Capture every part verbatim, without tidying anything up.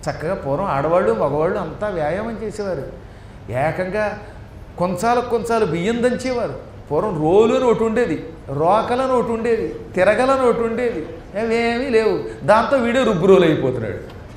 చక్కగా పూర్వం ఆడవాళ్ళు మగవాళ్ళు అంతా వ్యాయామం చేసేవారు. ఏకంగా కొంచాలకు కొంచాలు బియ్యం దంచేవారు. పూర్వం రోలు అని ఒకటి ఉండేది, రోకలని ఒకటి ఉండేది, తిరగలని ఒకటి ఉండేది, అవేమీ లేవు. దాంతో వీడే రుబ్బు రోలు అయిపోతున్నాడు.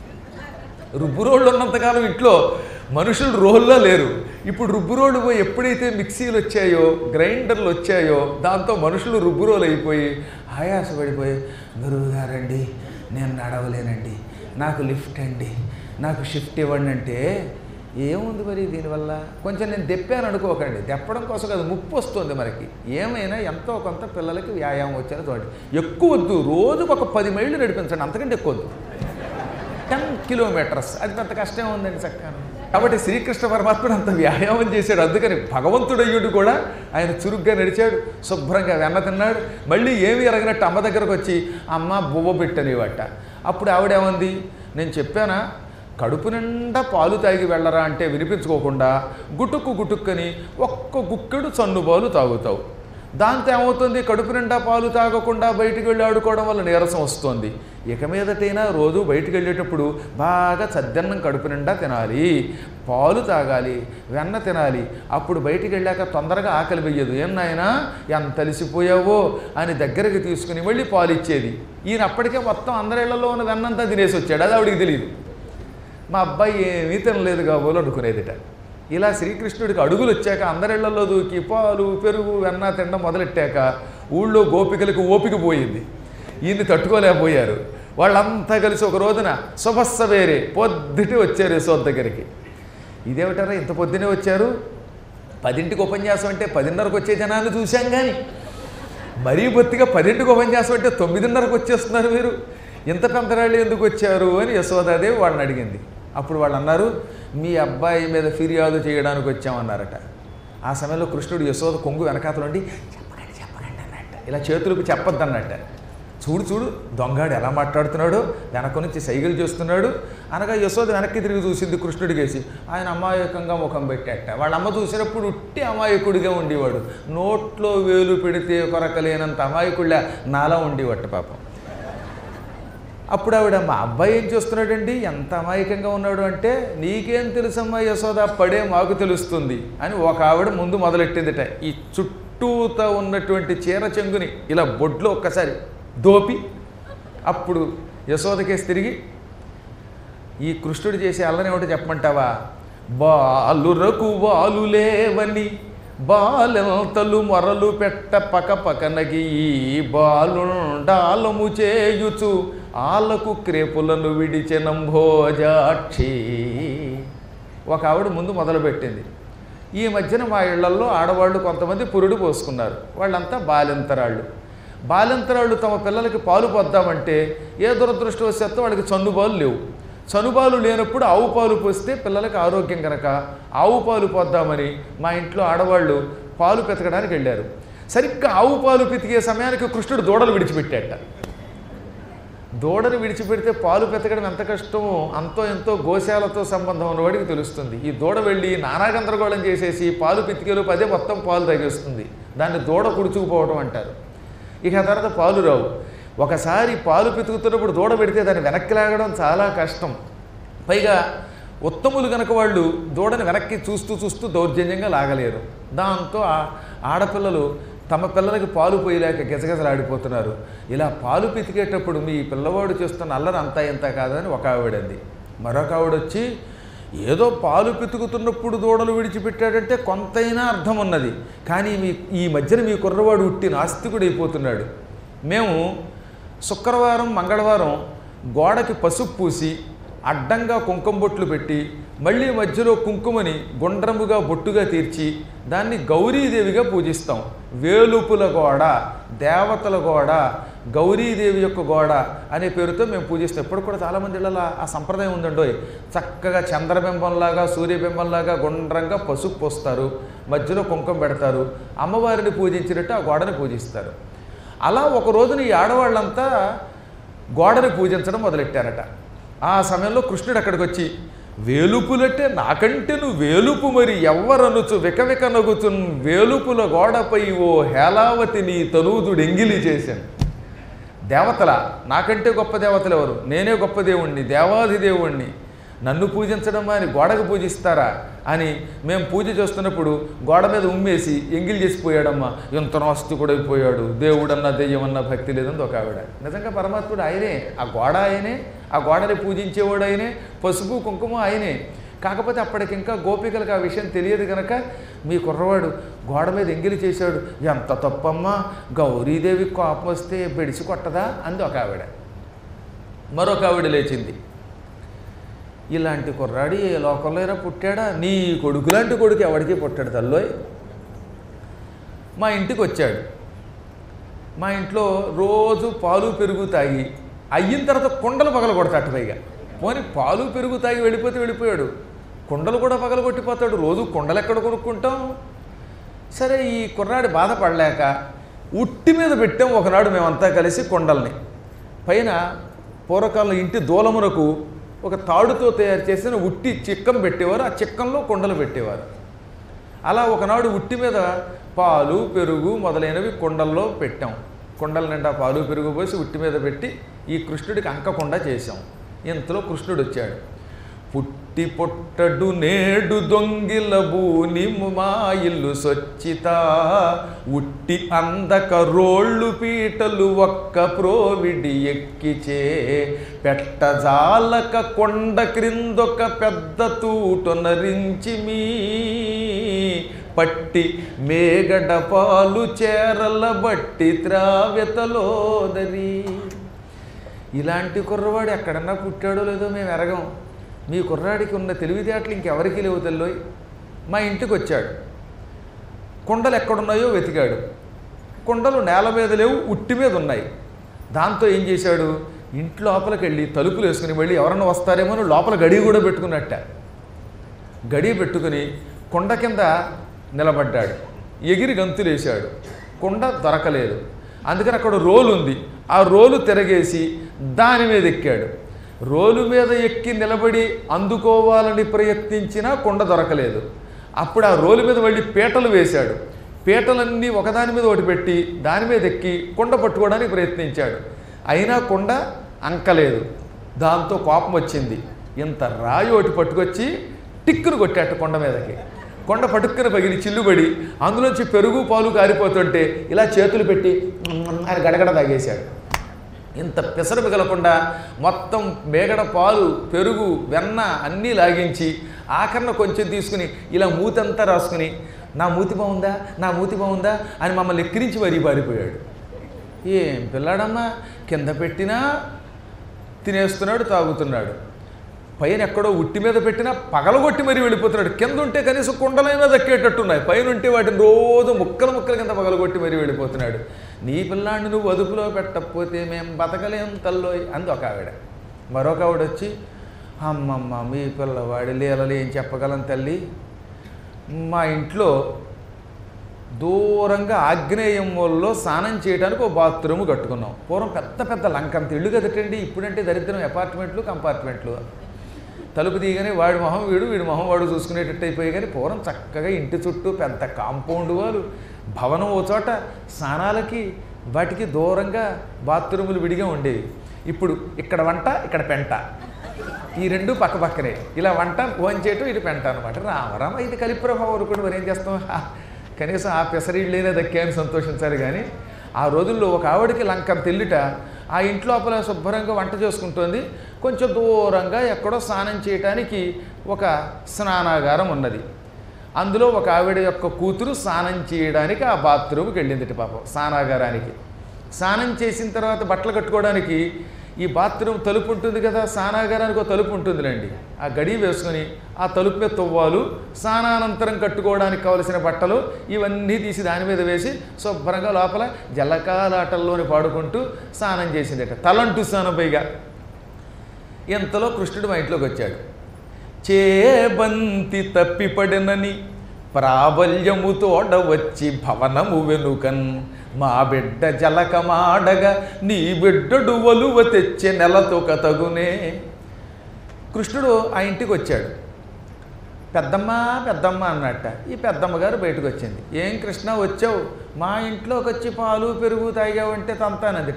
రుబ్బు రోళ్ళు ఉన్నంతకాలం ఇంట్లో మనుషులు రోల్లో లేరు. ఇప్పుడు రుబ్బు రోడ్డు పోయి ఎప్పుడైతే మిక్సీలు వచ్చాయో, గ్రైండర్లు వచ్చాయో, దాంతో మనుషులు రుబ్బు రోలు అయిపోయి ఆయాసపడిపోయి, గురువుగారండి నేను నడవలేనండి, నాకు లిఫ్ట్ అండి, నాకు షిఫ్ట్ ఇవ్వండి అంటే ఏముంది మరి దీనివల్ల? కొంచెం నేను దెప్పాను అనుకోకండి, దెప్పడం కోసం అది ముప్పు వస్తుంది మనకి. ఏమైనా ఎంతో కొంత పిల్లలకి వ్యాయామం వచ్చేది చూడండి. ఎక్కువ వద్దు, రోజుకు ఒక పది మైళ్ళు నడిపించండి, అంతకంటే ఎక్కువ వద్దు. టెన్ కిలోమీటర్స్ అది పెద్ద కష్టం ఉందండి చక్కగా. కాబట్టి శ్రీకృష్ణ పరమాత్ముడు అంత వ్యాయామం చేశాడు. అందుకని భగవంతుడయ్యుడు కూడా ఆయన చురుగ్గా నడిచాడు, శుభ్రంగా వెన్న తిన్నాడు. మళ్ళీ ఏమి ఎరగినట్టు అమ్మ దగ్గరకు వచ్చి అమ్మ బువ్వ పెట్టనివట. అప్పుడు ఆవిడేమంది, నేను చెప్పానా కడుపు నిండా పాలు తాగి వెళ్ళరా అంటే వినిపించుకోకుండా గుటుక్కు గుటుక్కని ఒక్క గుక్కెడు చన్నుబాలు తాగుతావు. దాంతో ఏమవుతుంది, కడుపు నిండా పాలు తాగకుండా బయటికి వెళ్ళి ఆడుకోవడం వల్ల నీరసం వస్తుంది. ఇక మీదటైనా రోజు బయటికి వెళ్ళేటప్పుడు బాగా చద్దన్నం కడుపు నిండా తినాలి, పాలు తాగాలి, వెన్న తినాలి. అప్పుడు బయటికి వెళ్ళాక తొందరగా ఆకలి వెయ్యదు. ఏం నాయనా ఎంత అలిసిపోయావో అని దగ్గరికి తీసుకుని మళ్ళీ పాలు ఇచ్చేది. ఈయన అప్పటికే మొత్తం అందరిళ్లలో ఉన్న వెన్నంతా తినేసి వచ్చాడు, అది ఆవిడికి తెలియదు. మా అబ్బాయి ఏమీ తినలేదు కాబోలు అనుకునేదిట. ఇలా శ్రీకృష్ణుడికి అడుగులు వచ్చాక అందరిళ్లలో దూకి పాలు పెరుగు వెన్న తినడం మొదలెట్టాక ఊళ్ళో గోపికలకు ఓపిక పోయింది. ఈయన్ని తట్టుకోలేకపోయారు. వాళ్ళంతా కలిసి ఒక రోజున శుభస్స వేరే పొద్దుటే వచ్చారు యశోద దగ్గరికి. ఇదేమిటారా ఇంత పొద్దునే వచ్చారు, పదింటికి ఉపన్యాసం అంటే పదిన్నరకు వచ్చే జనాన్ని చూశాం కానీ మరీ బొత్తిగా పదింటికి ఉపన్యాసం అంటే తొమ్మిదిన్నరకు వచ్చేస్తున్నారు మీరు, ఇంత పెంతరాళ్ళు ఎందుకు వచ్చారు అని యశోదాదేవి వాళ్ళని అడిగింది. అప్పుడు వాళ్ళు అన్నారు, మీ అబ్బాయి మీద ఫిర్యాదు చేయడానికి వచ్చామన్నారట. ఆ సమయంలో కృష్ణుడు యశోద కొంగు వెనకాతలుండి చెప్పకండి చెప్పకండి అన్నట్ట, ఇలా చేతులకు చెప్పొద్దు అన్నట్ట. చూడు చూడు దొంగాడు ఎలా మాట్లాడుతున్నాడో, వెనక నుంచి సైగలు చేస్తున్నాడు అనగా యశోద వెనక్కి తిరిగి చూసింది కృష్ణుడికేసి. ఆయన అమాయకంగా ముఖం పెట్టాట. వాళ్ళ అమ్మ చూసినప్పుడు ఉట్టి అమాయకుడిగా ఉండేవాడు, నోట్లో వేలు పెడితే కొరకలేనంత అమాయకుళ్ళ నాలా ఉండేవట్ట పాపం. అప్పుడు ఆవిడ, మా అబ్బాయి ఏం చేస్తున్నాడండి, ఎంత అమాయకంగా ఉన్నాడు అంటే, నీకేం తెలుసమ్మా యశోద, పడే మాకు తెలుస్తుంది అని ఒక ఆవిడ ముందు మొదలెట్టిందిట. ఈ చుట్టూతో ఉన్నటువంటి చీర చెంగుని ఇలా బొడ్లో ఒక్కసారి దోపి అప్పుడు యశోదకేసి తిరిగి, ఈ కృష్ణుడు చేసే అల్లరి ఏమిటో చెప్పమంటావా, బాలురకు వాలు లేవని బాలెంతలు మొరలు పెట్ట పక పకనగి బాలుండాలము చేయుచు ఆలకు క్రేపులను విడిచెనంభోజాక్షి. ఒక ఆవిడ ముందు మొదలుపెట్టింది. ఈ మధ్యన మా ఇళ్లల్లో ఆడవాళ్ళు కొంతమంది పురుడు పోసుకున్నారు, వాళ్ళంతా బాలింతరాళ్ళు. బాలింతరాళ్ళు తమ పిల్లలకి పాలు పొద్దామంటే ఏ దురదృష్టవశాత్తు వాళ్ళకి చన్నుబాలు లేవు. చనుబాలు లేనప్పుడు ఆవు పాలు పోస్తే పిల్లలకి ఆరోగ్యం కనుక ఆవు పాలు పోద్దామని మా ఇంట్లో ఆడవాళ్ళు పాలు పెతకడానికి వెళ్ళారు. సరిగ్గా ఆవు పాలు పితికే సమయానికి కృష్ణుడు దూడలు విడిచిపెట్టాట. దూడను విడిచిపెడితే పాలు పెతకడం ఎంత కష్టమో అంతో ఎంతో గోశాలతో సంబంధం ఉన్నవాడికి తెలుస్తుంది. ఈ దూడ వెళ్ళి నానా గందరగోళం చేసేసి పాలు పితికేలు పదే మొత్తం పాలు తగ్గేస్తుంది. దాన్ని దూడ కుడుచుకుపోవడం అంటారు. ఇక ఆ తర్వాత పాలు రావు. ఒకసారి పాలు పితుకుతున్నప్పుడు దూడ పెడితే దాన్ని వెనక్కి లాగడం చాలా కష్టం. పైగా ఉత్తములు కనుక వాళ్ళు దూడని వెనక్కి చూస్తూ చూస్తూ దౌర్జన్యంగా లాగలేరు. దాంతో ఆడపిల్లలు తమ పిల్లలకి పాలు పోయలేక గజగజలాడిపోతున్నారు. ఇలా పాలు పితికేటప్పుడు మీ పిల్లవాడు చేస్తున్న అల్లరి అంతా ఇంత కాదని ఒక ఆవిడంది. మరొక ఆవిడొచ్చి, ఏదో పాలు పితుకుతున్నప్పుడు దూడలు విడిచిపెట్టాడంటే కొంతైనా అర్థం ఉన్నది, కానీ మీ ఈ మధ్యన మీ కుర్రవాడు ఉట్టి నాస్తికుడైపోతున్నాడు. మేము శుక్రవారం మంగళవారం గోడకి పసుపు పూసి అడ్డంగా కుంకుమ బొట్లు పెట్టి మళ్ళీ మధ్యలో కుంకుమని గుండ్రముగా బొట్టుగా తీర్చి దాన్ని గౌరీదేవిగా పూజిస్తాం. వేలుపుల గోడ, దేవతల గోడ, గౌరీదేవి యొక్క గోడ అనే పేరుతో మేము పూజిస్తాం. ఎప్పుడు కూడా చాలామంది ఇళ్ళలో ఆ సంప్రదాయం ఉందండోయ్. చక్కగా చంద్రబింబంలాగా సూర్యబింబంలాగా గుండ్రంగా పసుపు పోస్తారు, మధ్యలో కుంకుమ పెడతారు, అమ్మవారిని పూజించినట్టు ఆ గోడని పూజిస్తారు. అలా ఒక రోజున ఈ ఆడవాళ్ళంతా గోడని పూజించడం మొదలెట్టారట. ఆ సమయంలో కృష్ణుడు అక్కడికి వచ్చి, వేలుపులంటే నాకంటే నువ్వు వేలుపు మరి ఎవ్వరనుచు వికవిక నగుచున్ వేలుపుల గోడపై ఓ హేలావతి నీ తనూదుడు ఎంగిలి చేశాను. దేవతల నాకంటే గొప్ప దేవతలు ఎవరు, నేనే గొప్ప దేవుణ్ణి, దేవాధిదేవుణ్ణి. నన్ను పూజించడం అని గోడకు పూజిస్తారా అని మేము పూజ చేస్తున్నప్పుడు గోడ మీద ఉమ్మేసి ఎంగిల్ చేసిపోయాడమ్మా, ఎంత నాస్తికుడు అయిపోయాడు, దేవుడన్నా దెయ్యమన్నా భక్తి లేదంది ఒక ఆవిడ. నిజంగా పరమాత్ముడు ఆయనే, ఆ గోడ ఆయనే, ఆ గోడని పూజించేవాడు ఆయనే, పసుపు కుంకుమ ఆయనే. కాకపోతే అప్పటికి ఇంకా గోపికలకు ఆ విషయం తెలియదు కనుక మీ కుర్రవాడు గోడ మీద ఎంగిలి చేశాడు, ఎంత తప్పమ్మా, గౌరీదేవి కోపం వస్తే బెడిసి కొట్టదా అంది ఒక ఆవిడ. మరొక ఆవిడ లేచింది, ఇలాంటి కుర్రాడు ఏ లోకంలో అయినా పుట్టాడా, నీ కొడుకు లాంటి కొడుకు ఎవడికి పుట్టాడు తల్లోయ్. మా ఇంటికి వచ్చాడు. మా ఇంట్లో రోజు పాలు పెరుగు తాగి అయిన తర్వాత కుండలు పగల కొడతాడు. పైగా పోనీ పాలు పెరుగు తాగి వెళ్ళిపోతే వెళ్ళిపోయాడు, కుండలు కూడా పగల కొట్టిపోతాడు. రోజు కుండలు ఎక్కడ కొనుక్కుంటాం. సరే ఈ కుర్రాడి బాధపడలేక ఉట్టి మీద పెట్టాం ఒకనాడు మేమంతా కలిసి కుండల్ని. పైన పూర్వకాలంలో ఇంటి దూలమునకు ఒక తాడుతో తయారు చేసిన ఉట్టి చిక్కం పెట్టేవారు, ఆ చిక్కంలో కుండలు పెట్టేవారు. అలా ఒకనాడు ఉట్టి మీద పాలు పెరుగు మొదలైనవి కుండల్లో పెట్టాం. కుండల నిండా పాలు పెరుగు పోసి ఉట్టి మీద పెట్టి ఈ కృష్ణుడికి అంకకుండా చేశాం. ఇంతలో కృష్ణుడు వచ్చాడు. పుట్టి పొట్టడు నేడు దొంగిల బూని మా ఇల్లు సొచ్చిత, ఉట్టి అందక రోళ్ళు పీటలు ఒక్క ప్రోవిడి ఎక్కిచే, పెట్టజాలక కొండ క్రిందొక పెద్ద తూటొనరించి మీ పట్టి మేగడ పాలు చేరల బట్టి త్రావ్యతలోదరి. ఇలాంటి కుర్రవాడు ఎక్కడన్నా పుట్టాడో లేదో మేము ఎరగం. మీ కుర్రాడికి ఉన్న తెలివితేటలు ఇంకెవరికి లేవు తెల్లోయ్. మా ఇంటికి వచ్చాడు. కుండలు ఎక్కడున్నాయో వెతికాడు. కుండలు నేల మీద లేవు, ఉట్టి మీద ఉన్నాయి. దాంతో ఏం చేశాడు, ఇంటి లోపలికి వెళ్ళి తలుపులు వేసుకుని వెళ్ళి ఎవరన్నా వస్తారేమో అని లోపల గడి కూడా పెట్టుకున్నట్ట. గడి పెట్టుకుని కుండ కింద నిలబడ్డాడు. ఎగిరి గంతులు వేశాడు. కుండ దొరకలేదు. అందుకని అక్కడ రోలు ఉంది, ఆ రోలు తిరగేసి దాని మీద ఎక్కాడు. రోలు మీద ఎక్కి నిలబడి అందుకోవాలని ప్రయత్నించినా కొండ దొరకలేదు. అప్పుడు ఆ రోలు మీద వెళ్ళి పీటలు వేశాడు. పీటలన్నీ ఒకదాని మీద ఒకటి పెట్టి దాని మీద ఎక్కి కొండ పట్టుకోవడానికి ప్రయత్నించాడు. అయినా కొండ అంకలేదు. దాంతో కోపం వచ్చింది. ఇంత రాయి ఒకటి పట్టుకొచ్చి టిక్కును కొట్టాట కొండ మీదకి. కొండ పట్టుక్కున పగిలి చిల్లుబడి అందులోంచి పెరుగు పాలు కారిపోతుంటే ఇలా చేతులు పెట్టి ఆయన గడగడ తాగేశాడు. ఇంత పిసరు మిగలకుండా మొత్తం మేగడ పాలు పెరుగు వెన్న అన్నీ లాగించి ఆఖరణ కొంచెం తీసుకుని ఇలా మూతంతా రాసుకుని నా మూతి బాగుందా నా మూతి బాగుందా అని మమ్మల్ని ఎక్కిరించి మరీ పారిపోయాడు. ఏం పిల్లాడమ్మా, కింద పెట్టినా తినేస్తున్నాడు, తాగుతున్నాడు. పైన ఎక్కడో ఉట్టి మీద పెట్టినా పగలగొట్టి మరీ వెళ్ళిపోతున్నాడు. కింద ఉంటే కనీసం కుండలైనా దక్కేటట్టున్నాయి, పైన ఉంటే వాటిని రోజు ముక్కలు ముక్కల కింద పగలగొట్టి మరీ వెళ్ళిపోతున్నాడు. నీ పిల్లాన్ని నువ్వు అదుపులో పెట్టకపోతే మేము బతకలేం తల్లోయ్ అంది ఒక ఆవిడ. మరొక ఆవిడ వచ్చి, అమ్మమ్మ మీ పిల్లవాడి లీలలు ఏం చెప్పగలం తల్లి, మా ఇంట్లో దూరంగా ఆగ్నేయం మూలలో స్నానం చేయడానికి ఒక బాత్రూము కట్టుకున్నాం. పూర్వం పెద్ద పెద్ద లంకంత ఇళ్ళు కదటండి. ఇప్పుడంటే దరిద్రం అపార్ట్మెంట్లు కంపార్ట్మెంట్లు. తలుపు తీయగానే వాడి మొహం వీడు వీడి మొహం వాడు చూసుకునేటట్టు అయిపోయి. కానీ పూర్వం చక్కగా ఇంటి చుట్టూ పెద్ద కాంపౌండ్ వాళ్ళు, భవనం ఓ చోట, స్నానాలకి వాటికి దూరంగా బాత్రూములు విడిగా ఉండేవి. ఇప్పుడు ఇక్కడ వంట ఇక్కడ పెంట, ఈ రెండు పక్క పక్కనే. ఇలా వంట భోజనం చేయటం ఇది పెంట అనమాట. రామరామ ఇది కలిప్రభావం అనుకోండి, మరి ఏం చేస్తాం. కనీసం ఆ పెసరిళ్ళైనా దక్కాయని సంతోషించాలి. కానీ ఆ రోజుల్లో ఒక ఆవిడకి లంకం తెల్లిట ఆ ఇంటి లోపల శుభ్రంగా వంట చేసుకుంటోంది. కొంచెం దూరంగా ఎక్కడో స్నానం చేయటానికి ఒక స్నానాగారం ఉన్నది. అందులో ఒక ఆవిడ యొక్క కూతురు స్నానం చేయడానికి ఆ బాత్రూమ్కి వెళ్ళిందిట పాపం స్నానాగారానికి. స్నానం చేసిన తర్వాత బట్టలు కట్టుకోవడానికి ఈ బాత్రూమ్ తలుపు ఉంటుంది కదా, స్నానాగారానికి ఒక తలుపు ఉంటుందిలేండి. ఆ గడి వేసుకొని ఆ తలుపు మీద తువ్వాలు, స్నానానంతరం కట్టుకోవడానికి కావలసిన బట్టలు ఇవన్నీ తీసి దాని మీద వేసి శుభ్రంగా లోపల జలకాలాటల్లోని పాడుకుంటూ స్నానం చేసిందట. తలంటూ స్నానం పైగా. ఇంతలో కృష్ణుడు మా ఇంట్లోకి వచ్చాడు. చేబంతి తప్పిపడినని ప్రాబల్యము తోడ వచ్చి భవనము వెనుకన్ మా బిడ్డ జలకమాడగా నీ బిడ్డడు వలువ తెచ్చే నెలతోక తగునే. కృష్ణుడు ఆ ఇంటికి వచ్చాడు. పెద్దమ్మ పెద్దమ్మ అన్నట్ట. ఈ పెద్దమ్మ గారు బయటకు వచ్చింది. ఏం కృష్ణ వచ్చావు, మా ఇంట్లోకి వచ్చి పాలు పెరుగు తాగావంటే తంతానదిట.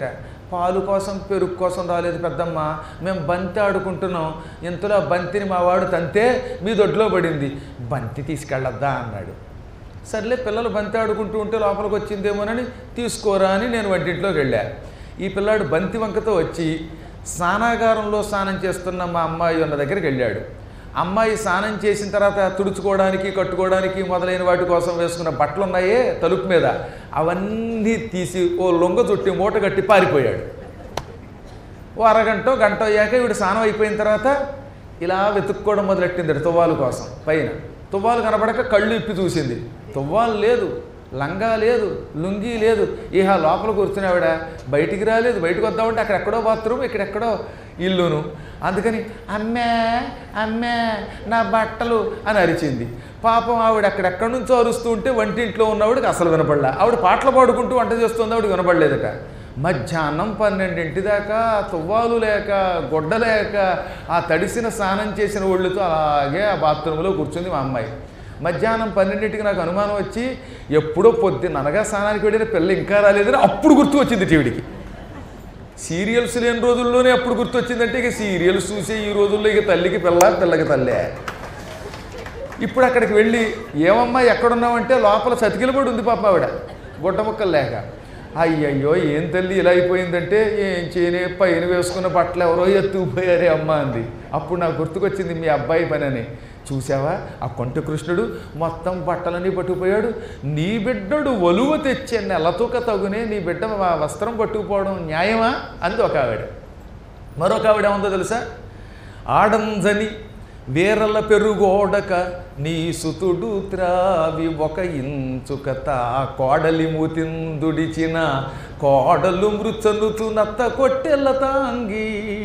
పాలు కోసం పెరుగు కోసం రాలేదు పెద్దమ్మ, మేము బంతి ఆడుకుంటున్నాం, ఇంతలో ఆ బంతిని మా వాడు తంతే మీ దొడ్లో పడింది, బంతి తీసుకెళ్ళొద్దా అన్నాడు. సర్లే పిల్లలు బంతి ఆడుకుంటూ ఉంటే లోపలికి వచ్చిందేమోనని తీసుకోరా అని నేను వంటింట్లోకి వెళ్ళా. ఈ పిల్లాడు బంతి వంకతో వచ్చి స్నానాగారంలో స్నానం చేస్తున్న మా అమ్మాయి ఉన్న దగ్గరికి వెళ్ళాడు. అమ్మాయి స్నానం చేసిన తర్వాత తుడుచుకోవడానికి కట్టుకోవడానికి మొదలైన వాటి కోసం వేసుకున్న బట్టలు ఉన్నాయే తలుపు మీద, అవన్నీ తీసి ఓ లొంగ చుట్టి మూట కట్టి పారిపోయాడు. ఓ అరగంట గంట అయ్యాక వీడు స్నానం అయిపోయిన తర్వాత ఇలా వెతుక్కోవడం మొదలెట్టింది తువ్వాలు కోసం. పైన తువ్వాలు కనబడక కళ్ళు ఇప్పి చూసింది, తువ్వాలు లేదు, లంగా లేదు, లుంగీ లేదు. ఇహ లోపల కూర్చునేవాడ బయటికి రాలేదు. బయటకు వద్దామంటే అక్కడెక్కడో బాత్రూమ్, ఇక్కడెక్కడో ఇల్లును. అందుకని అమ్మే అమ్మే నా బట్టలు అని అరిచింది. పాపం ఆవిడ అక్కడెక్కడి నుంచో అరుస్తూ ఉంటే వంటింట్లో ఉన్నవాడికి అసలు వినపడలే. ఆవిడ పాటలు పాడుకుంటూ వంట చేస్తుంది, ఆవిడకి వినపడలేదట. మధ్యాహ్నం పన్నెండింటి దాకా తువ్వాలు లేక గుడ్డ లేక ఆ తడిసిన స్నానం చేసిన ఒళ్ళుతో అలాగే ఆ బాత్రూంలో కూర్చుంది మా అమ్మాయి. మధ్యాహ్నం పన్నెండింటికి నాకు అనుమానం వచ్చి ఎప్పుడో పొద్దున్న అనగా స్నానానికి వెళ్ళిన పిల్ల ఇంకా రాలేదని అప్పుడు గుర్తు వచ్చింది టీవీడికి. సీరియల్స్ లేని రోజుల్లోనే అప్పుడు గుర్తొచ్చిందంటే ఇక సీరియల్స్ చూసే ఈ రోజుల్లో ఇక తల్లికి పిల్ల పిల్లకి తల్లే. ఇప్పుడు అక్కడికి వెళ్ళి ఏమమ్మా ఎక్కడున్నామంటే లోపల చతికిలబడి ఉంది పాప ఆవిడ గుడ్డ ముక్కలు లేక. అయ్యయ్యో ఏం తల్లి ఇలా అయిపోయిందంటే ఏం చేయనే పైన వేసుకున్న బట్టలు ఎవరో ఎత్తుకుపోయారే అమ్మ అంది. అప్పుడు నాకు గుర్తుకొచ్చింది మీ అబ్బాయి పని అని. చూసావా ఆ కొంట కృష్ణుడు మొత్తం బట్టలన్నీ పట్టుకుపోయాడు, నీ బిడ్డడు ఒలువ తెచ్చే నెలతూక తగునే నీ బిడ్డ వస్త్రం పట్టుకుపోవడం న్యాయమా అంది ఒక ఆవిడ. మరొక ఆవిడ ఏముందో తెలుసా, ఆడంజని వేరల పెరుగోడక నీ సుతుడు త్రావి ఒక ఇంచుకత కోడలి మూతిందుడిచిన కోడలు మృచనుతు నత్త కొట్టెల తాంగి.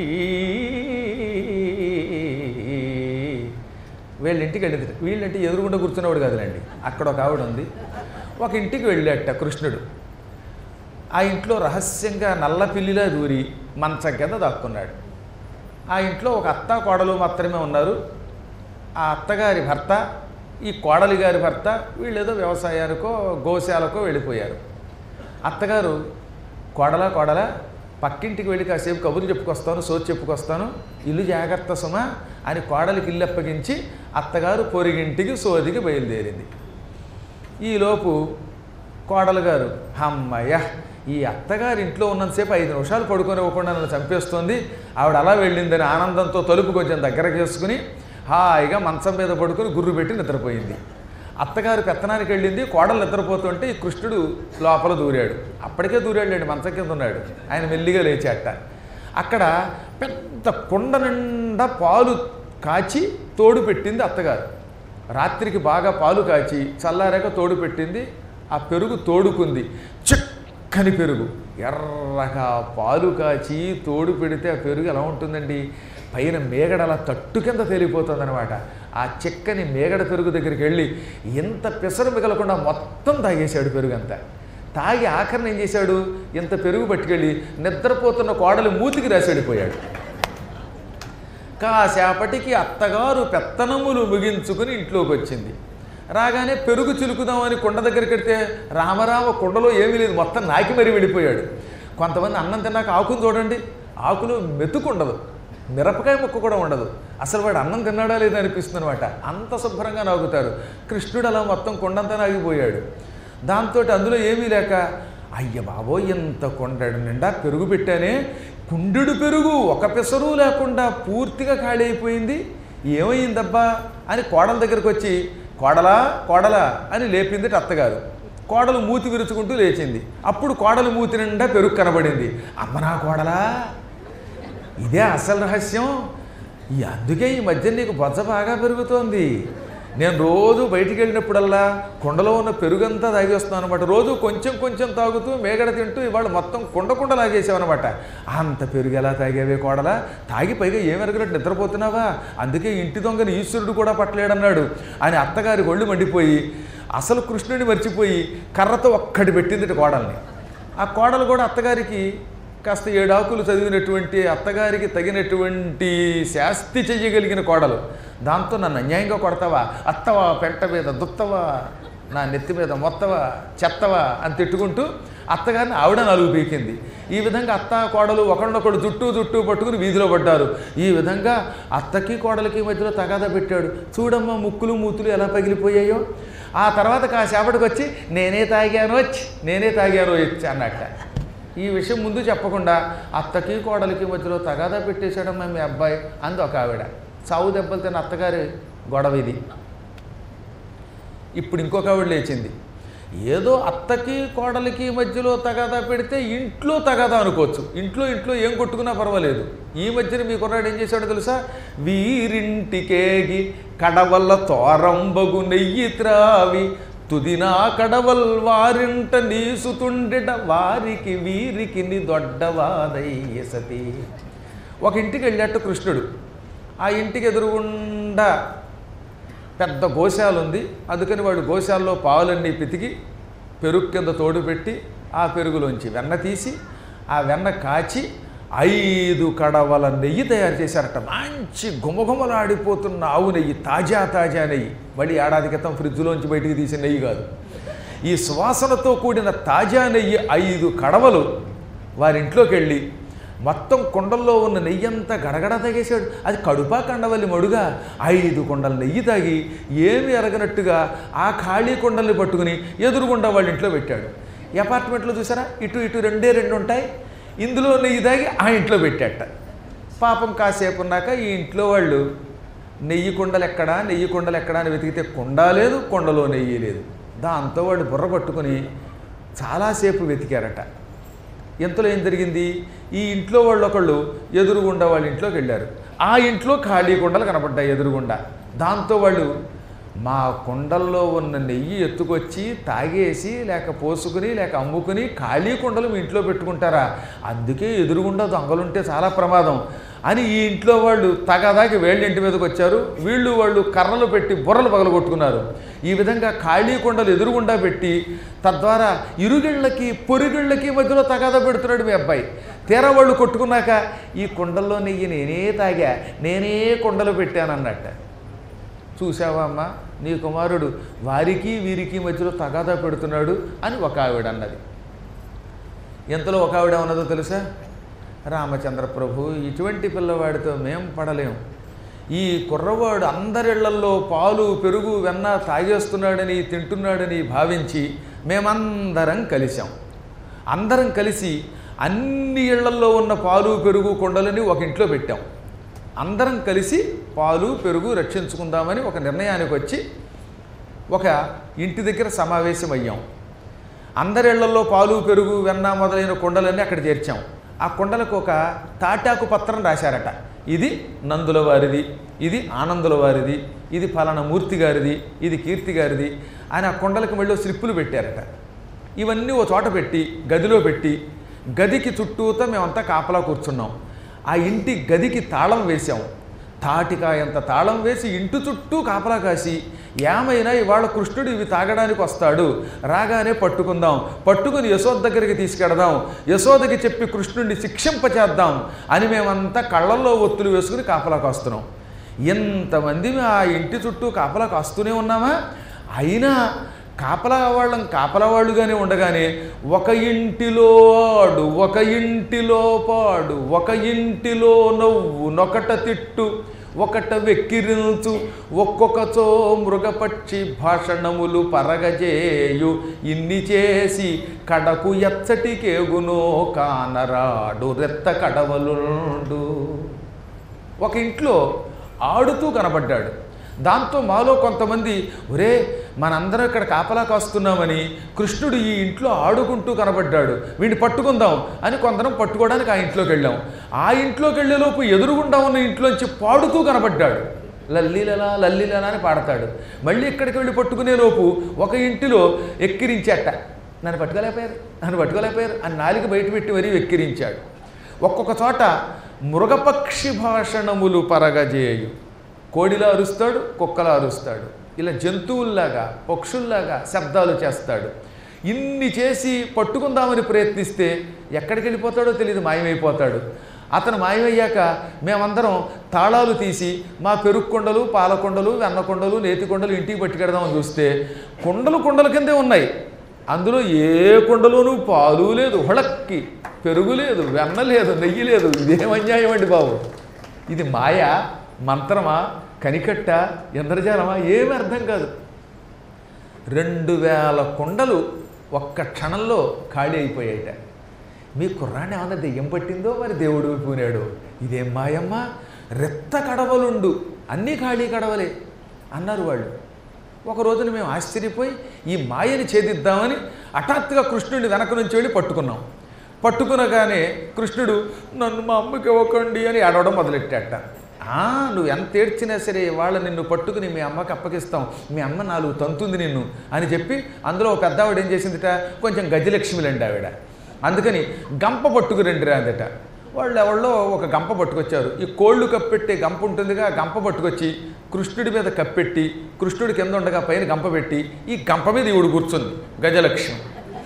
వీళ్ళింటికి వెళ్ళింది. వీళ్ళంటే ఎదురుగుండా కూర్చునేవాడు కాదులేండి, అక్కడ ఒక ఆవిడ ఉంది. ఒక ఇంటికి వెళ్ళాట కృష్ణుడు. ఆ ఇంట్లో రహస్యంగా నల్ల పిల్లిలా దూరి మంచం కింద దాక్కున్నాడు. ఆ ఇంట్లో ఒక అత్త కోడలు మాత్రమే ఉన్నారు. ఆ అత్తగారి భర్త, ఈ కోడలి గారి భర్త వీళ్ళేదో వ్యవసాయానికో గోశాలకో వెళ్ళిపోయారు. అత్తగారు కోడల కోడల పక్కింటికి వెళ్ళి కాసేపు కబుర్లు చెప్పుకొస్తాను, సోచి చెప్పుకొస్తాను, ఇల్లు జాగ్రత్త సుమ అని కోడలికి ఇల్లు అప్పగించి అత్తగారు పొరిగింటికి సోదికి బయలుదేరింది. ఈలోపు కోడలు గారు అమ్మయ్య ఈ అత్తగారి ఇంట్లో ఉన్నంతసేపు ఐదు నిమిషాలు పడుకొని ఇవ్వకుండా నన్ను చంపేస్తోంది, ఆవిడ అలా వెళ్ళిందని ఆనందంతో తలుపు కొంచెం దగ్గర చేసుకుని హాయిగా మంచం మీద పడుకొని గుర్రు పెట్టి నిద్రపోయింది. అత్తగారు పెత్తనానికి వెళ్ళింది, కోడలు నిద్రపోతుంటే ఈ కృష్ణుడు లోపల దూరాడు. అప్పటికే దూరాడులేండి, మంచం కింద ఉన్నాడు. ఆయన మెల్లిగా లేచాట. అక్కడ పెద్ద కుండ నిండా పాలు కాచి తోడు పెట్టింది అత్తగారు. రాత్రికి బాగా పాలు కాచి చల్లారాక తోడు పెట్టింది. ఆ పెరుగు తోడుకుంది, చిక్కని పెరుగు, ఎర్రగా పాలు కాచి తోడు పెడితే ఆ పెరుగు ఎలా ఉంటుందండి, పైన మేగడ అలా తట్టు కింద తేలిపోతుంది అనమాట. ఆ చిక్కని మేగడ పెరుగు దగ్గరికి వెళ్ళి ఇంత పెసరు మిగలకుండా మొత్తం తాగేశాడు పెరుగంతా. తాగి ఆఖరిని ఏం చేశాడు, ఇంత పెరుగు పట్టుకెళ్ళి నిద్రపోతున్న కోడలు మూతికి రాసేడిపోయాడు. కాసేపటికి అత్తగారు పెత్తనములు ముగించుకుని ఇంట్లోకి వచ్చింది. రాగానే పెరుగు చిలుకుదామని కుండ దగ్గరికి వెడితే రామరామ కుండలో ఏమీ లేదు, మొత్తం నాకి మరీ వెళ్ళిపోయాడు. కొంతమంది అన్నం తిన్నాక ఆకును చూడండి, ఆకులో మెతుకుండదు, మిరపకాయ ముక్క కూడా ఉండదు. అసలు వాడు అన్నం తిన్నాడా లేదా అనిపిస్తుంది అనమాట, అంత శుభ్రంగా నాగుతారు. కృష్ణుడు అలా మొత్తం కొండంతా నాగిపోయాడు. దాంతో అందులో ఏమీ లేక అయ్య బాబో ఎంత కొండడు నిండా పెరుగు పెట్టానే, కుండెడు పెరుగు ఒక పెసరు లేకుండా పూర్తిగా ఖాళీ అయిపోయింది, ఏమైందబ్బా అని కోడల దగ్గరికి వచ్చి కోడలా కోడలా అని లేపింది అత్తగారు. కోడలు మూతి విరుచుకుంటూ లేచింది. అప్పుడు కోడలు మూతి నిండా పెరుగు కనబడింది. అమ్మ నా కోడలా, ఇదే అసలు రహస్యం, ఈ అందుకే ఈ మధ్య నీకు బొజ్జ బాగా పెరుగుతోంది. నేను రోజు బయటికి వెళ్ళినప్పుడల్లా కుండలో ఉన్న పెరుగంతా తాగేస్తున్నాను అనమాట. రోజు కొంచెం కొంచెం తాగుతూ మేగడ తింటూ ఇవాళ మొత్తం కుండ కుండ లాగేసావన్నమాట. అంత పెరుగు ఎలా తాగేవే కోడలా, తాగి పైగా ఏమెరగనట్టు నిద్రపోతున్నావా, అందుకే ఇంటి దొంగని ఈశ్వరుడు కూడా పట్టలేడన్నాడు అని అత్తగారి ఒళ్ళు మండిపోయి అసలు కృష్ణుడిని మర్చిపోయి కర్రతో ఒక్కటి పెట్టింది కోడల్ని. ఆ కోడలు కూడా అత్తగారికి కాస్త ఏడాకులు చదివినటువంటి, అత్తగారికి తగినటువంటి శాస్తి చెయ్యగలిగిన కోడలు. దాంతో నన్ను అన్యాయంగా కొడతావా, అత్తవా పెంట మీద దుత్తవా నా నెత్తి మీద మొత్తవా చెత్తవా అని తిట్టుకుంటూ అత్తగారిని ఆవిడ నలుగు పీకింది. ఈ విధంగా అత్త కోడలు ఒకళ్ళొకడు జుట్టు జుట్టు పట్టుకుని వీధిలో పడ్డారు. ఈ విధంగా అత్తకి కోడలకి మధ్యలో తగాదా పెట్టాడు. చూడమ్మా ముక్కులు మూతులు ఎలా పగిలిపోయాయో. ఆ తర్వాత కాసేపటికి వచ్చి నేనే తాగాను వచ్చి నేనే తాగాను వచ్చి అన్నట్ట. ఈ విషయం ముందు చెప్పకుండా అత్తకి కోడలికి మధ్యలో తగాదా పెట్టేశాడమ్మా మీ అబ్బాయి అంది ఒక ఆవిడ. చావు దెబ్బలు తిన్న అత్తగారి గొడవ ఇది. ఇప్పుడు ఇంకొక ఆవిడ లేచింది. ఏదో అత్తకి కోడలికి మధ్యలో తగాదా పెడితే ఇంట్లో తగాదా అనుకోవచ్చు. ఇంట్లో ఇంట్లో ఏం కొట్టుకున్నా పర్వాలేదు. ఈ మధ్యన మీ కుర్రాడు ఏం చేశాడో తెలుసా? వీరింటికేగి కడవల్ల తోరంబగు నెయ్యి త్రావి తుదినా కడవల్ వారింట నీసుతుండెట వారికి వీరికి ని దొడ్డవాదయ్య సతి. ఒక ఇంటికి వెళ్ళాట కృష్ణుడు. ఆ ఇంటికి ఎదురుగుండా పెద్ద గోశాల ఉంది. అందుకని వాడు గోశాలలో పావులన్నీ పితికి పెరుగు కింద తోడు పెట్టి ఆ పెరుగులోంచి వెన్న తీసి ఆ వెన్న కాచి ఐదు కడవల నెయ్యి తయారు చేశారట. మంచి గుమగుమలాడిపోతున్న ఆవు నెయ్యి, తాజా తాజా నెయ్యి. మళ్ళీ ఏడాది క్రితం ఫ్రిడ్జ్లోంచి బయటికి తీసిన నెయ్యి కాదు. ఈ సువాసనతో కూడిన తాజా నెయ్యి ఐదు కడవలు వారింట్లోకి వెళ్ళి మొత్తం కుండల్లో ఉన్న నెయ్యి అంతా గడగడ తాగేశాడు. అది కడుపా కండవల్లి మడుగా ఐదు కుండల నెయ్యి తాగి ఏమి ఎరగనట్టుగా ఆ ఖాళీ కుండల్ని పట్టుకుని ఎదురుగుండా వాళ్ళ ఇంట్లో పెట్టాడు. ఈ అపార్ట్మెంట్లో చూసారా ఇటు ఇటు రెండే రెండు ఉంటాయి. ఇందులో నెయ్యి తాగి ఆ ఇంట్లో పెట్టాట. పాపం కాసేపు ఉన్నాక ఈ ఇంట్లో వాళ్ళు నెయ్యి కుండలు ఎక్కడా నెయ్యి కుండలు ఎక్కడా అని వెతికితే కుండ లేదు, కుండలో నెయ్యి లేదు. దాంతో వాళ్ళు బుర్ర పట్టుకుని చాలాసేపు వెతికారట. ఎంతలో ఏం జరిగింది? ఈ ఇంట్లో వాళ్ళు ఒకళ్ళు ఎదురుగుండా వాళ్ళ ఇంట్లోకి వెళ్ళారు. ఆ ఇంట్లో ఖాళీ కుండలు కనపడ్డాయి ఎదురుగుండా. దాంతో వాళ్ళు మా కుండల్లో ఉన్న నెయ్యి ఎత్తుకొచ్చి తాగేసి లేక పోసుకుని లేక అమ్ముకుని ఖాళీ కుండలు మీ ఇంట్లో పెట్టుకుంటారా? అందుకే ఎదురుగుండా దొంగలుంటే చాలా ప్రమాదం అని ఈ ఇంట్లో వాళ్ళు తగదాకి వేళ్ళ ఇంటి మీదకి వచ్చారు. వీళ్ళు వాళ్ళు కర్రలు పెట్టి బుర్రలు పగలగొట్టుకున్నారు. ఈ విధంగా ఖాళీ కుండలు ఎదురుగుండా పెట్టి తద్వారా ఇరుగిళ్ళకి పొరుగిళ్ళకి మధ్యలో తగాదా పెడుతున్నాడు మీ అబ్బాయి. తీరా వాళ్ళు కొట్టుకున్నాక ఈ కుండల్లో నెయ్యి నేనే తాగా నేనే కుండలు పెట్టానన్నట్ట. చూసావా అమ్మ నీ కుమారుడు వారికి వీరికి మధ్యలో తగాదా పెడుతున్నాడు అని ఒక ఆవిడ అన్నది. ఎంతలో ఒక ఆవిడ ఉన్నదో తెలుసా? రామచంద్ర ప్రభు ఇటువంటి పిల్లవాడితో మేం పడలేం. ఈ కుర్రవాడు అందరిళ్లల్లో పాలు పెరుగు వెన్న తాగేస్తున్నాడని తింటున్నాడని భావించి మేమందరం కలిసాం. అందరం కలిసి అన్ని ఇళ్లల్లో ఉన్న పాలు పెరుగు కొండలని ఒక ఇంట్లో పెట్టాం. అందరం కలిసి పాలు పెరుగు రక్షించుకుందామని ఒక నిర్ణయానికి వచ్చి ఒక ఇంటి దగ్గర సమావేశం అయ్యాం. అందరిళ్లలో పాలు పెరుగు వెన్న మొదలైన కొండలన్నీ అక్కడ చేర్చాం. ఆ కొండలకు ఒక తాటాకు పత్రం రాశారట. ఇది నందుల వారిది, ఇది ఆనందుల వారిది, ఇది ఫలానా మూర్తి గారిది, ఇది కీర్తి గారిది అని ఆ కొండలకు మళ్ళీ స్లిప్పులు పెట్టారట. ఇవన్నీ ఓ చోట పెట్టి గదిలో పెట్టి గదికి చుట్టూతో మేమంతా కాపలా కూర్చున్నాం. ఆ ఇంటి గదికి తాళం వేశాం. తాటికాయంత తాళం వేసి ఇంటి చుట్టూ కాపలా కాసి ఏమైనా ఇవాళ కృష్ణుడు ఇవి తాగడానికి వస్తాడు, రాగానే పట్టుకుందాం, పట్టుకుని యశోద దగ్గరికి తీసుకెడదాం, యశోదకి చెప్పి కృష్ణుడిని శిక్షింపచేద్దాం అని మేమంతా కళ్ళల్లో ఒత్తులు వేసుకుని కాపలా కాస్తున్నాం. ఎంతమంది ఆ ఇంటి చుట్టూ కాపలా కాస్తూనే ఉన్నామా? అయినా కాపలా వాళ్ళం కాపలా వాళ్ళుగానే ఉండగానే ఒక ఇంటిలో ఆడు, ఒక ఇంటిలో పాడు, ఒక ఇంటిలో నవ్వు, నొకట తిట్టు, ఒకట వెక్కిరించు, ఒక్కొక్కచో మృగపక్షి భాషణములు పరగజేయు, ఇన్ని చేసి కడకు ఎచ్చటికేగునో కానరాడు రెత్త కడవలుండు. ఒక ఇంట్లో ఆడుతూ కనబడ్డాడు. దాంతో మాలో కొంతమంది ఒరే మనందరం ఇక్కడ కాపలా కాస్తున్నామని కృష్ణుడు ఈ ఇంట్లో ఆడుకుంటూ కనబడ్డాడు, వీడిని పట్టుకుందాం అని కొందరం పట్టుకోవడానికి ఆ ఇంట్లోకి వెళ్ళాం. ఆ ఇంట్లోకి వెళ్ళేలోపు ఎదురుగుండా ఉన్న ఇంట్లోంచి పాడుతూ కనబడ్డాడు. లల్లీలలా లల్లీలలా అని పాడతాడు. మళ్ళీ ఇక్కడికి వెళ్ళి పట్టుకునేలోపు ఒక ఇంటిలో ఎక్కిరించాట. నన్ను పట్టుకోలేకపోయారు నన్ను పట్టుకోలేకపోయారు అని నాలుగు బయట పెట్టి మరీ వెక్కిరించాడు. ఒక్కొక్క చోట మృగపక్షి భాషణములు పరగజేయు, కోడిలా అరుస్తాడు, కుక్కలా అరుస్తాడు, ఇలా జంతువుల్లాగా పక్షుల్లాగా శబ్దాలు చేస్తాడు. ఇన్ని చేసి పట్టుకుందామని ప్రయత్నిస్తే ఎక్కడికి వెళ్ళిపోతాడో తెలియదు, మాయమైపోతాడు. అతను మాయమయ్యాక మేమందరం తాళాలు తీసి మా పెరుగు కుండలు పాలకొండలు వెన్నకొండలు నేతి కొండలు ఇంటికి పట్టుకెడదామని చూస్తే కుండలు కుండల కిందే ఉన్నాయి. అందులో ఏ కుండలోనూ పాలు లేదు, హుళక్కి పెరుగు లేదు, వెన్న లేదు, నెయ్యి లేదు. ఇదేం అన్యాయం అండి బాబు! ఇది మాయ, మంత్రమా, కనికట్ట, ఇంద్రజాలమా? ఏమీ అర్థం కాదు. రెండు వేల కుండలు ఒక్క క్షణంలో ఖాళీ అయిపోయాయిట. మీ కుర్రాన్ని ఏమన్నా దెయ్యం పట్టిందో మరి దేవుడు పూనాడు. ఇదేం మాయమ్మ, రెత్త కడవలుండు, అన్నీ ఖాళీ కడవలే అన్నారు వాళ్ళు. ఒక రోజున మేము ఆశ్చర్యపోయి ఈ మాయని ఛేదిద్దామని హఠాత్తుగా కృష్ణుడిని వెనక నుంచి వెళ్ళి పట్టుకున్నాం. పట్టుకునగానే కృష్ణుడు నన్ను మా అమ్మకి ఇవ్వకండి అని ఏడవడం మొదలెట్టాట. నువ్వు ఎంత ఏడ్చినా సరే వాళ్ళ నిన్ను పట్టుకుని మీ అమ్మకి అప్పగిస్తాం, మీ అమ్మ నాలుగు తంతుంది నిన్ను అని చెప్పి అందులో ఒక పెద్ద ఆవిడ ఏం చేసిందిట, కొంచెం గజలక్ష్మిలండి ఆవిడ. అందుకని గంప పట్టుకురండి రాదట. వాళ్ళు ఎవళ్ళో ఒక గంప పట్టుకొచ్చారు. ఈ కోళ్ళు కప్పెట్టే గంప ఉంటుందిగా, గంప పట్టుకొచ్చి కృష్ణుడి మీద కప్పెట్టి కృష్ణుడి కింద ఉండగా పైన గంప పెట్టి ఈ గంప మీద ఈవిడు కూర్చుంది గజలక్ష్మి.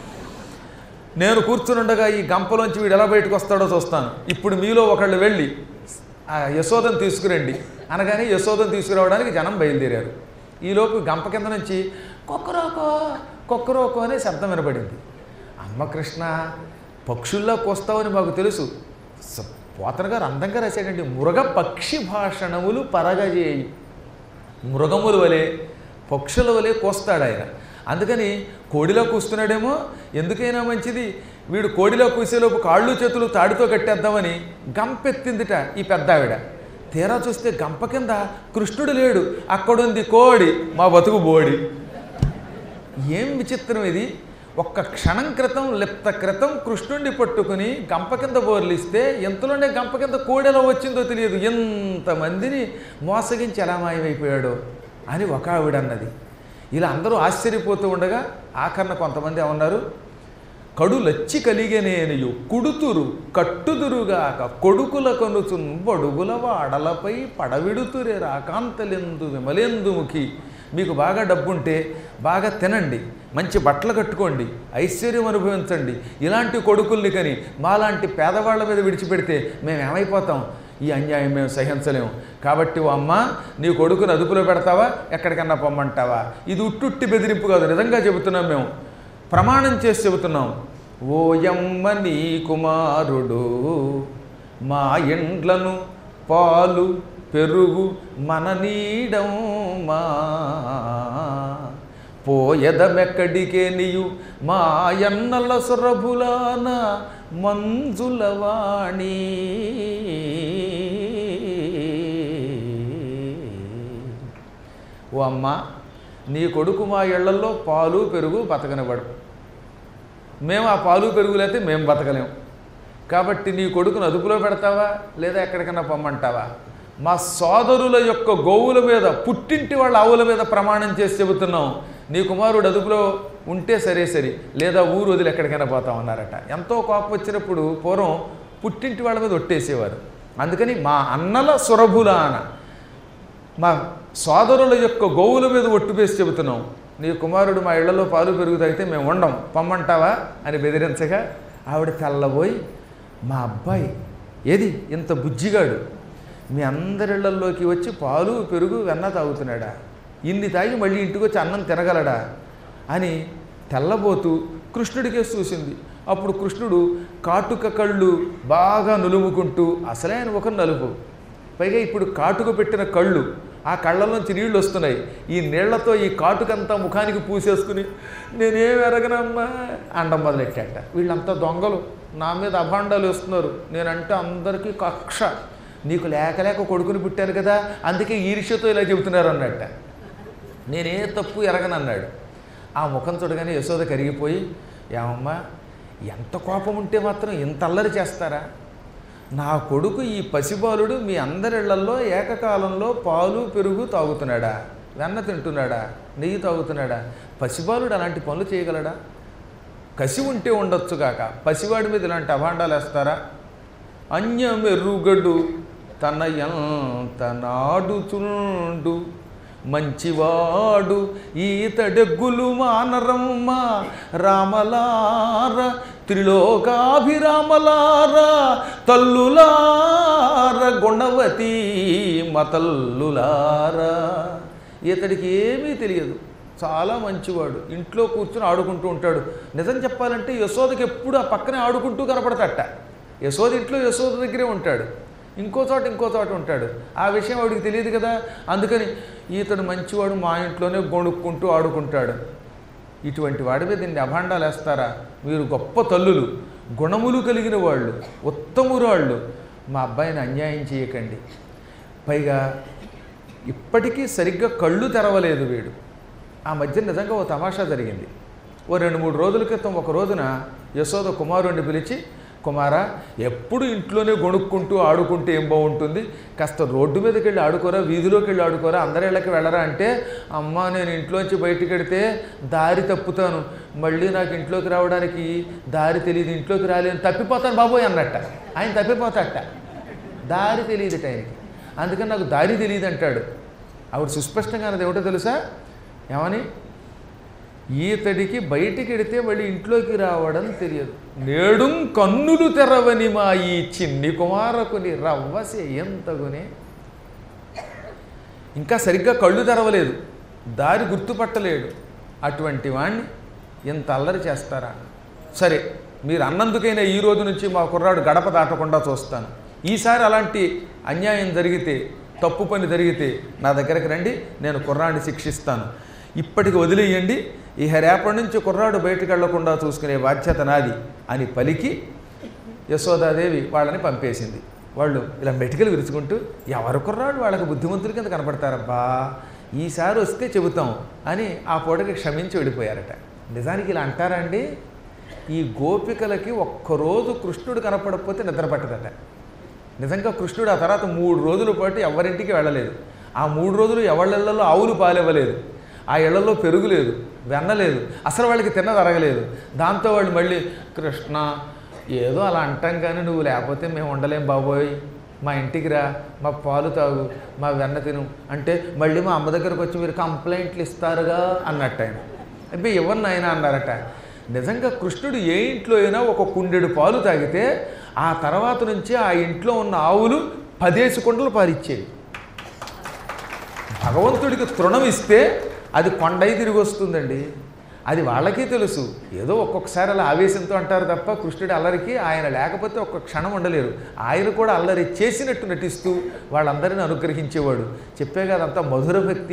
నేను కూర్చుని ఉండగా ఈ గంపలోంచి వీడు ఎలా బయటకు వస్తాడో చూస్తాను. ఇప్పుడు మీలో ఒకళ్ళు వెళ్ళి ఆ యశోదను తీసుకురండి అనగానే యశోదను తీసుకురావడానికి జనం బయలుదేరారు. ఈలోపు గంప కింద నుంచి కొక్కరోకో కొక్కరోకో అనే శబ్దం వినపడింది. అమ్మ కృష్ణ, పక్షుల్లో కోస్తావని మాకు తెలుసు. పోతన గారు అందంగా రాశాడండి, మృగ పక్షి భాషణములు పరగజేయి. మృగముల వలె పక్షుల వలె కోస్తాడు ఆయన. అందుకని కోడిలో కూస్తున్నాడేమో, ఎందుకైనా మంచిది వీడు కోడిలో కూసేలోపు కాళ్ళు చేతులు తాడితో కట్టేద్దామని గంపెత్తిందిట ఈ పెద్ద ఆవిడ. తీరా చూస్తే గంప కింద కృష్ణుడు లేడు, అక్కడుంది కోడి, మా బతుకు బోడి. ఏం విచిత్రం ఇది! ఒక్క క్షణం క్రితం లిప్త క్రితం కృష్ణుడిని పట్టుకుని గంప కింద బోర్లిస్తే ఎంతలోనే గంప కింద కోడి ఎలా వచ్చిందో తెలియదు. ఎంతమందిని మోసగించి ఎలా మాయమైపోయాడో అని ఒక ఆవిడ అన్నది. ఇలా అందరూ ఆశ్చర్యపోతూ ఉండగా ఆఖరణ కొంతమంది ఏమన్నారు, కడు లచ్చి కలిగనేనియు కుడుతురు కట్టుదురుగాక కొడుకుల కొనుచున్ బడుగుల వాడలపై పడవిడుతురే రాకాంతలెందు విమలేందుముఖి. మీకు బాగా డబ్బుంటే బాగా తినండి, మంచి బట్టలు కట్టుకోండి, ఐశ్వర్యం అనుభవించండి. ఇలాంటి కొడుకుల్ని కని మాలాంటి పేదవాళ్ళ మీద విడిచిపెడితే మేము ఏమైపోతాం? ఈ అన్యాయం మేము సహించలేము. కాబట్టి ఓ అమ్మ, నీ కొడుకుని అదుపులో పెడతావా, ఎక్కడికన్నా పొమ్మంటావా? ఇది ఉట్టుట్టి బెదిరింపు కాదు, నిజంగా చెబుతున్నాం, మేము ప్రమాణం చేసి చెబుతున్నాం. ఓయమ్మ నీ కుమారుడు మా ఇండ్లను పాలు పెరుగు మన నీడమ్మా, పోయదమెక్కడికే నీయు మా ఎన్నల సురభులాన మంజులవాణి. ఓ అమ్మ, నీ కొడుకు మా ఇళ్లల్లో పాలు పెరుగు బతకనివ్వడు. మేము ఆ పాలు పెరుగులైతే మేము బతకలేము. కాబట్టి నీ కొడుకును అదుపులో పెడతావా లేదా ఎక్కడికన్నా పొమ్మంటావా? మా సోదరుల యొక్క గోవుల మీద, పుట్టింటి వాళ్ళ ఆవుల మీద ప్రమాణం చేసి చెబుతున్నాం, నీ కుమారుడు అదుపులో ఉంటే సరే సరే, లేదా ఊరు వదిలి ఎక్కడికైనా పోతామన్నారట. ఎంతో కోపం వచ్చినప్పుడు పూర్వం పుట్టింటి వాళ్ళ మీద ఒట్టేసేవారు. అందుకని మా అన్నల సురభులాన, మా సోదరుల యొక్క గోవుల మీద ఒట్టు వేసి చెబుతున్నాం, నీ కుమారుడు మా ఇళ్లలో పాలు పెరుగు తాగితే మేము ఉండం, పొమ్మంటావా అని బెదిరించగా ఆవిడ తెల్లబోయి, మా అబ్బాయి ఏది ఇంత బుజ్జిగాడు మీ అందరిళ్లలోకి వచ్చి పాలు పెరుగు వెన్న తాగుతున్నాడా, ఇన్ని తాగి మళ్ళీ ఇంటికి వచ్చి అన్నం తినగలడా అని తెల్లబోతూ కృష్ణుడికే చూసింది. అప్పుడు కృష్ణుడు కాటుక కళ్ళు బాగా నులుముకుంటూ, అసలే ఆయన ఒక నలుపు, పైగా ఇప్పుడు కాటుక పెట్టిన కళ్ళు, ఆ కళ్ళలోంచి నీళ్లు వస్తున్నాయి. ఈ నీళ్లతో ఈ కాటుకంతా ముఖానికి పూసేసుకుని నేనేం ఎరగనమ్మా అండం మొదలెట్టాట. వీళ్ళంతా దొంగలు, నా మీద అభాండాలు వేస్తున్నారు, నేనంటే అందరికీ కక్ష, నీకు లేక లేక కొడుకుని పుట్టాను కదా అందుకే ఈర్ష్యతో ఇలా చెబుతున్నారు అన్నట్ట. నేనే తప్పు ఎరగనన్నాడు. ఆ ముఖం చూడగానే యశోద కరిగిపోయి, ఏమమ్మా ఎంత కోపం ఉంటే మాత్రం ఇంత అల్లరి చేస్తారా? నా కొడుకు ఈ పసిబాలుడు మీ అందరిళ్లల్లో ఏకకాలంలో పాలు పెరుగు తాగుతున్నాడా, వెన్న తింటున్నాడా, నెయ్యి తాగుతున్నాడా? పసిబాలుడు అలాంటి పనులు చేయగలడా? కసి ఉంటే ఉండొచ్చుగాక, పసివాడి మీద ఇలాంటి అభాండాలు వేస్తారా? అన్యమెరుగడు తన ఎంత నాడుచుండు మంచివాడు ఈతడెగ్గులు మానరమ్మ రామలార త్రిలోకాభిరామలారా తల్లులార గుణవతి మతల్లులారా. ఇతడికి ఏమీ తెలియదు, చాలా మంచివాడు, ఇంట్లో కూర్చుని ఆడుకుంటూ ఉంటాడు. నిజం చెప్పాలంటే యశోదకి ఎప్పుడు ఆ పక్కనే ఆడుకుంటూ కనపడతట. యశోద ఇంట్లో యశోద దగ్గరే ఉంటాడు, ఇంకో చోట ఇంకో చోట ఉంటాడు. ఆ విషయం వాడికి తెలియదు కదా. అందుకని ఈతడు మంచివాడు, మా ఇంట్లోనే గొణుక్కుంటూ ఆడుకుంటాడు. ఇటువంటి వాడి మీద ఇన్ని అభాండాలు వేస్తారా? మీరు గొప్ప తల్లులు, గుణములు కలిగిన వాళ్ళు, ఉత్తమురాళ్ళు, మా అబ్బాయిని అన్యాయం చేయకండి. పైగా ఇప్పటికీ సరిగ్గా కళ్ళు తెరవలేదు వీడు. ఆ మధ్య నిజంగా ఓ తమాషా జరిగింది. ఓ రెండు మూడు రోజుల క్రితం ఒక రోజున యశోద కుమారుణ్ణి పిలిచి, కుమారా, ఎప్పుడు ఇంట్లోనే గొణుక్కుంటూ ఆడుకుంటే ఏం బాగుంటుంది, కాస్త రోడ్డు మీదకి వెళ్ళి ఆడుకోరా, వీధిలోకి వెళ్ళి ఆడుకోరా, అందరేళ్ళకి వెళ్ళరా అంటే, అమ్మ నేను ఇంట్లోంచి బయటికి వెడితే దారి తప్పుతాను, మళ్ళీ నాకు ఇంట్లోకి రావడానికి దారి తెలియదు, ఇంట్లోకి రాలేను, తప్పిపోతాను బాబోయ్ అన్నట్ట. ఆయన తప్పిపోతాట, దారి తెలియదుట ఆయనకి. అందుకని నాకు దారి తెలియదు అంటాడు. ఆవిడ సుస్పష్టంగా అన్నది ఏమిటో తెలుసా? ఏమని? ఈతడికి బయటికి వెడితే మళ్ళీ ఇంట్లోకి రావడం తెలియదు. నేడు కన్నులు తెరవని మా ఈ చిన్ని కుమారకుని రవ్వసే ఎంతగునే. ఇంకా సరిగ్గా కళ్ళు తెరవలేదు, దారి గుర్తుపట్టలేడు. అటువంటి వాణ్ణి ఎంత అల్లరి చేస్తారా? సరే, మీరు అన్నందుకైనా ఈ రోజు నుంచి మా కుర్రాడు గడప దాటకుండా చూస్తాను. ఈసారి అలాంటి అన్యాయం జరిగితే, తప్పు పని జరిగితే నా దగ్గరికి రండి, నేను కుర్రాడిని శిక్షిస్తాను. ఇప్పటికి వదిలేయండి, ఇహ రేపటి నుంచి కుర్రాడు బయటకు వెళ్లకుండా చూసుకునే బాధ్యత నాది అని పలికి యశోదాదేవి వాళ్ళని పంపేసింది. వాళ్ళు ఇలా మెటికలు విరుచుకుంటూ, ఎవరు కుర్రాడు వాళ్ళకి బుద్ధిమంతుల కింద కనపడతారబ్బా, ఈసారి వస్తే చెబుతాం అని ఆ పూటకి క్షమించి వెళ్ళిపోయారట. నిజానికి ఇలా అంటారా అండి? ఈ గోపికలకి ఒక్కరోజు కృష్ణుడు కనపడకపోతే నిద్ర పట్టదట. నిజంగా కృష్ణుడు ఆ తర్వాత మూడు రోజుల పాటు ఎవరింటికి వెళ్ళలేదు. ఆ మూడు రోజులు ఎవళ్ళల్లో ఆవులు పాలివ్వలేదు, ఆ ఇళ్లలో పెరుగు లేదు, వెన్న లేదు, అసలు వాళ్ళకి తిన్నది అరగలేదు. దాంతో వాళ్ళు మళ్ళీ, కృష్ణ ఏదో అలా అంటాం కానీ నువ్వు లేకపోతే మేము ఉండలేం బాబోయ్, మా ఇంటికి రా, మా పాలు తాగు, మా వెన్న తిను అంటే మళ్ళీ మా అమ్మ దగ్గరకు వచ్చి మీరు కంప్లైంట్లు ఇస్తారుగా అన్నట్టు ఆయన. అబ్బే ఇవ్వను ఆయన అన్నారట. నిజంగా కృష్ణుడు ఏ ఇంట్లో అయినా ఒక కుండెడు పాలు తాగితే ఆ తర్వాత నుంచి ఆ ఇంట్లో ఉన్న ఆవులు పదేసి కుండలు పారిచ్చేవి. భగవంతుడికి తృణం ఇస్తే అది కొండై తిరిగి వస్తుందండి. అది వాళ్ళకి తెలుసు. ఏదో ఒక్కొక్కసారి అలా ఆవేశంతో అంటారు తప్ప కృష్ణుడి అల్లరికి ఆయన లేకపోతే ఒక్క క్షణం ఉండలేరు. ఆయన కూడా అల్లరి చేసినట్టు నటిస్తూ వాళ్ళందరినీ అనుగ్రహించేవాడు. చెప్పే కదంతా మధుర భక్తి.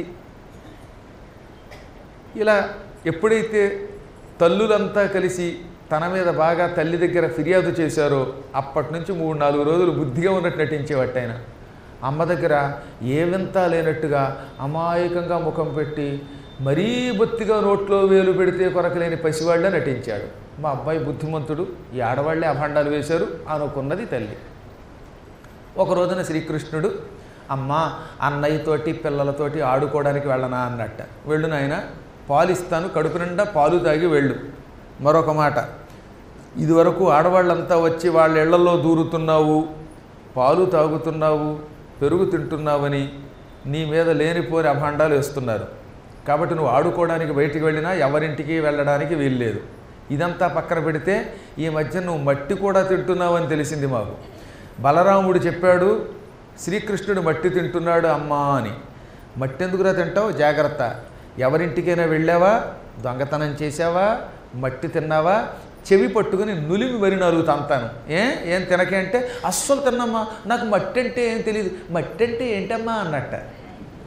ఇలా ఎప్పుడైతే తల్లులంతా కలిసి తన మీద బాగా తల్లి దగ్గర ఫిర్యాదు చేశారో అప్పటి నుంచి మూడు నాలుగు రోజులు బుద్ధిగా ఉన్నట్టు నటించేవాట ఆయన. అమ్మ దగ్గర ఏ వింత లేనట్టుగా అమాయకంగా ముఖం పెట్టి మరీ బొత్తిగా నోట్లో వేలు పెడితే కొరకలేని పసివాళ్ళ నటించాడు. మా అబ్బాయి బుద్ధిమంతుడు, ఈ ఆడవాళ్లే అభాండాలు వేశారు అనుకున్నది తల్లి. ఒక రోజున శ్రీకృష్ణుడు, అమ్మ అన్నయ్యతోటి పిల్లలతోటి ఆడుకోవడానికి వెళ్ళనా అన్నట్ట. వెళ్ళు నాయన, పాలు ఇస్తాను, కడుపు నిండా పాలు తాగి వెళ్ళు. మరొక మాట, ఇదివరకు ఆడవాళ్ళంతా వచ్చి వాళ్ళ ఇళ్లలో దూరుతున్నావు, పాలు తాగుతున్నావు, పెరుగు తింటున్నావని నీ మీద లేనిపోని అభాండాలు వేస్తున్నారు. కాబట్టి నువ్వు ఆడుకోవడానికి బయటికి వెళ్ళినా ఎవరింటికి వెళ్ళడానికి వీల్లేదు. ఇదంతా పక్కన పెడితే ఈ మధ్య నువ్వు మట్టి కూడా తింటున్నావు అని తెలిసింది మాకు. బలరాముడు చెప్పాడు, శ్రీకృష్ణుడు మట్టి తింటున్నాడు అమ్మా అని. మట్టి ఎందుకురా తింటావు? జాగ్రత్త. ఎవరింటికైనా వెళ్ళావా, దొంగతనం చేసావా, మట్టి తిన్నావా, చెవి పట్టుకుని నులిమి మరి నాలుగు తంతాను. ఏ ఏం తినకే అంటే, అస్సలు తిన్నమ్మా, నాకు మట్టి అంటే ఏం తెలియదు. మట్టి అంటే ఏంటమ్మా అన్నట్ట.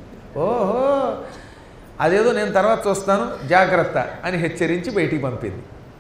ఓహో, అదేదో నేను తర్వాత చూస్తాను, జాగ్రత్త అని హెచ్చరించి బయటికి పంపింది.